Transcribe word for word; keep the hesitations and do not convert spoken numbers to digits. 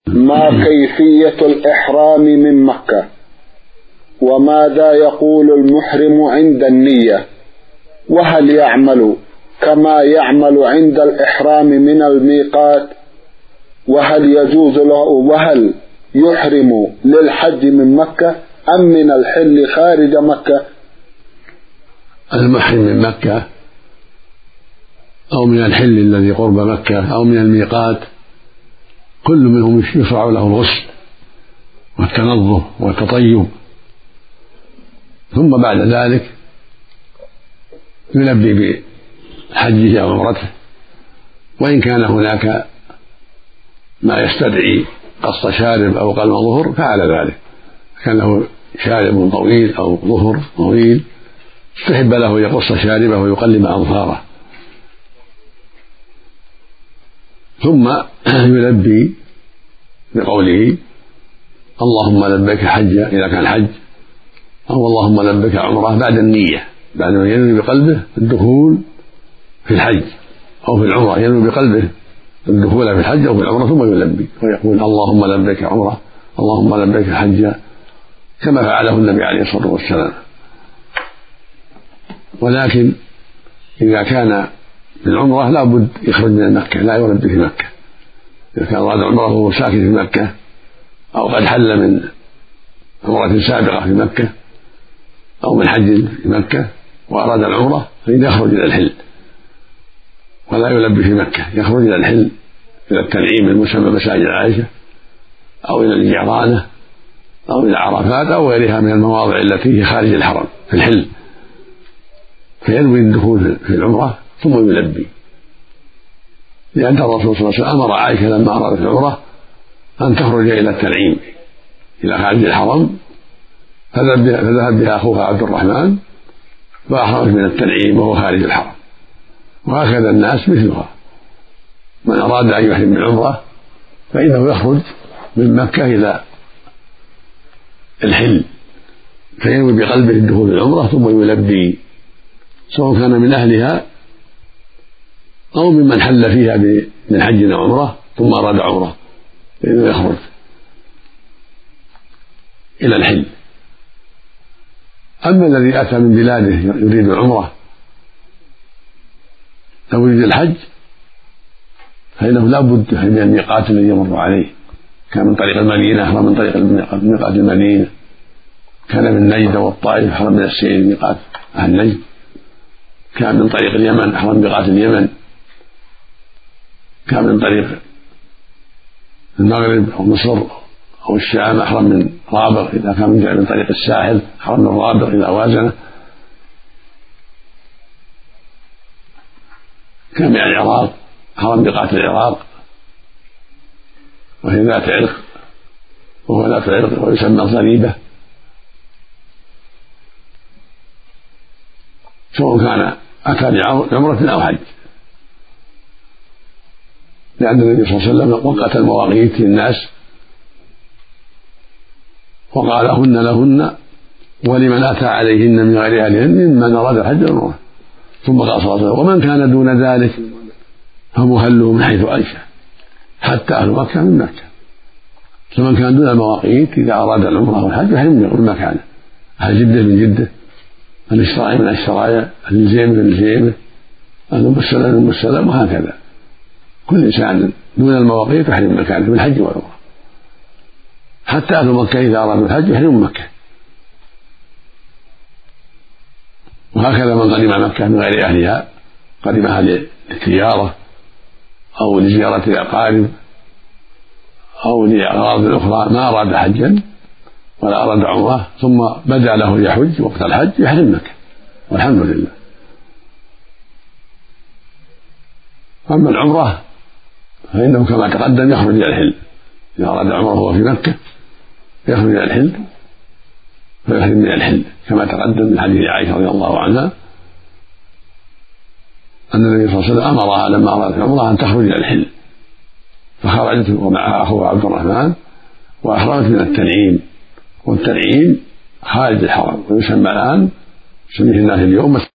ما كيفية الإحرام من مكة؟ وماذا يقول المحرم عند النية؟ وهل يعمل كما يعمل عند الإحرام من الميقات؟ وهل يجوز له وهل يحرم للحج من مكة أم من الحل خارج مكة؟ المحرم من مكة أو من الحل الذي قرب مكة أو من الميقات كل منهم يشرع له الغسل والتنظف والتطيب، ثم بعد ذلك يلبي بحجه أو عمرته، وإن كان هناك ما يستدعي قص شارب أو قلم ظهر فعل ذلك، كان له شارب طويل أو ظهر طويل استحب له يقص شاربه ويقلم أظفاره، ثم يلبي بقوله اللهم لبيك حجة إذا كان حج، أو اللهم لبيك عمرة بعد النية، بعد ما ينوي بقلبه الدخول في الحج أو في العمرة، ينوي بقلبه الدخول في الحج أو في العمرة ثم يلبي ويقول اللهم لبيك عمرة اللهم لبيك حجة كما فعله النبي عليه الصلاة والسلام. ولكن إذا كان في العمرة لا بد يخرج من مكة، لا يلبي في مكة. إذا كان أراد عمره وهو ساكن في مكة أو قد حل من عمرة سابقة في مكة أو من حج في مكة وأراد العمرة فإنه يخرج إلى الحل ولا يلبي في مكة، يخرج إلى الحل إلى التنعيم المسمى مساجد عائشة أو إلى الجعرانة أو إلى عرفات أو غيرها من المواضع التي هي خارج الحرم في الحل، فينوي الدخول في العمرة ثم يلبي، لأن الرسول صلى الله عليه وسلم أمر عائشة لما أرادت العمرة أن تخرج إلى التنعيم إلى خارج الحرم، فذهب بها أخوها عبد الرحمن فأخرج من التنعيم وهو خارج الحرم، وهكذا الناس مثلها، من أراد أن يحرم من العمرة فإنه يخرج من مكة إلى الحل فينوي بقلبه الدخول في العمرة ثم يلبي، سواء كان من أهلها أو ممن حل فيها من حج أو عمرة ثم أراد عمرة فإنه يخرج إلى الحل. أما الذي أتى من بلاده يريد العمرة أو يريد الحج فإنه لا بد من الميقات الذي يمر عليه، كان من طريق المدينة أحرم من طريق ميقات المدينة، كان من نجد والطائف أحرم من السير ميقات أهل نجد، كان من طريق اليمن أحرم ميقات اليمن، كان من طريق المغرب أو مصر أو الشام أحرم من رابغ، إذا كان من طريق الساحل أحرم من رابغ إلى وازنة، كان من العراق أحرم ميقات العراق وهي ذات عرق وهو ذات عرق ويسمى الضريبة، سواء كان أتى بعمرة أو حج، لأن النبي صلى الله عليه وسلم وقت المواقيت للناس وقال هن لهن ولمن أتى عليهن من غير أهلهن ممن أراد الحج والعمرة، ثم قال صلى الله عليه وسلم ومن كان دون ذلك فمهله من حيث أنشأ حتى أهل مكة من مكة، فمن كان دون المواقيت إذا أراد العمرة والحج فيحرم من مكانه، أهل جدة من جدة، أهل الشرايع من الشرايع، أهل الجيمة من الجيمة، أهل أم السلام من أم السلام، وهكذا كل إنسان دون المواقيت يحرم من مكانه من الحج والعمرة، حتى أهل مكة إذا أرادوا الحج يحرم من مكة، وهكذا من قدم مكة من غير أهلها قدمها للتجارة أو لزيارة الأقارب أو لأغراض أخرى ما أراد حجا ولا أراد عمرة ثم بدا له يحج وقت الحج يحرم مكة والحمد لله. أما العمرة فإنه كما تقدم يخرج إلى الحل، إذا أراد عمره وهو في مكة يخرج إلى الحل فيحرم من الحل، كما تقدم من حديث عائشة رضي الله عنها أن النبي صلى الله عليه وسلم أمرها لما أرادت العمرة أن تخرج إلى الحل، فخرجت ومعها أخوها عبد الرحمن وأحرمت من التنعيم، والتنعيم خارج الحرم ويسمى الآن يسميه الناس اليوم